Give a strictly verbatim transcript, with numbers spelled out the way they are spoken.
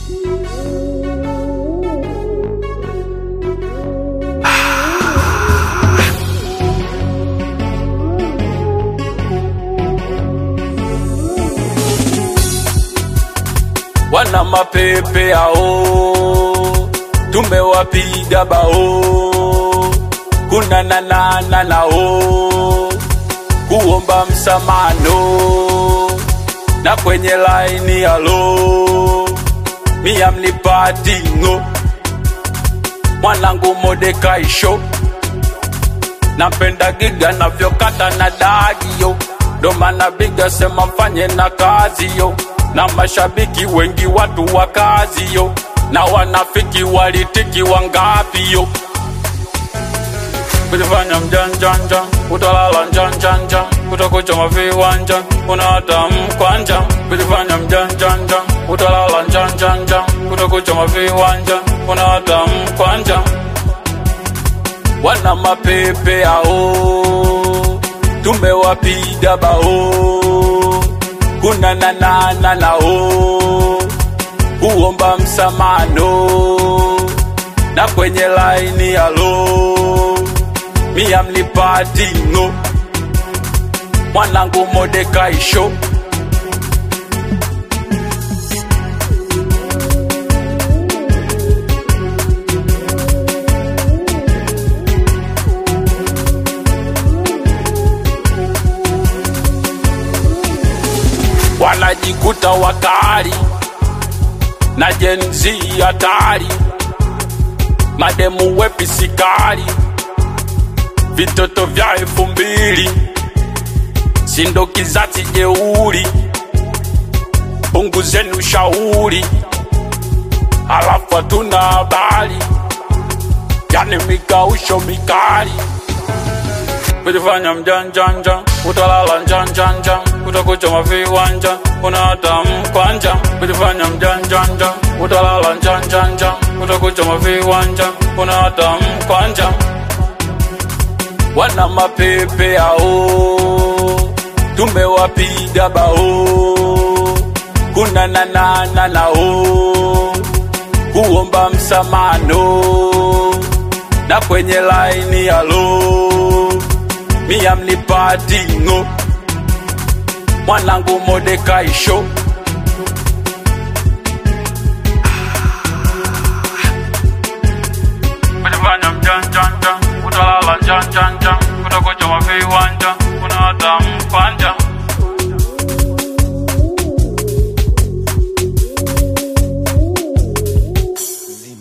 Wana mapepe hao tumewapiga bao, kuna na na na nao kuomba msamano na kwenye line halo mia mnipati ngo mwanangu Modekai show napenda giga na vyokata na dagi yo ndo maana biga sema mfanye na kazi yo na mashabiki wengi watu wa kazi yo na wanafiki walitiki wangapi yo kujifanya mjanjanja utalala njanjanja utakuchoma viwanja unahata mkwanja kujifanya mjanjanja utalala njanjanja utakuchoma viwanja unahata mkwanja wana mapepe hao tumewapiga bao, kuna na na na nao kuomba msamano na kwenye line halo mia mnipati ngo mwanangu Modekai show wanajikuta wakali na Gen Z hatari, mademu wepi sikari, vitoto vya elfu mbili sindo kizazi jeuri, punguzeni ushauri alafu hatuna habari, yani mikausho mikali kujifanya mjanjanja utalala njanjanja utakuchoma viwanja unahata mkwanja kujifanya mjanjanja utalala njanjanja utakuchoma viwanja unahata mkwanja wana mapepe hao tumewapiga bao, kuna na na na nao kuomba msamano na kwenye line halo mia mnipati ngo mwanangu Modekai show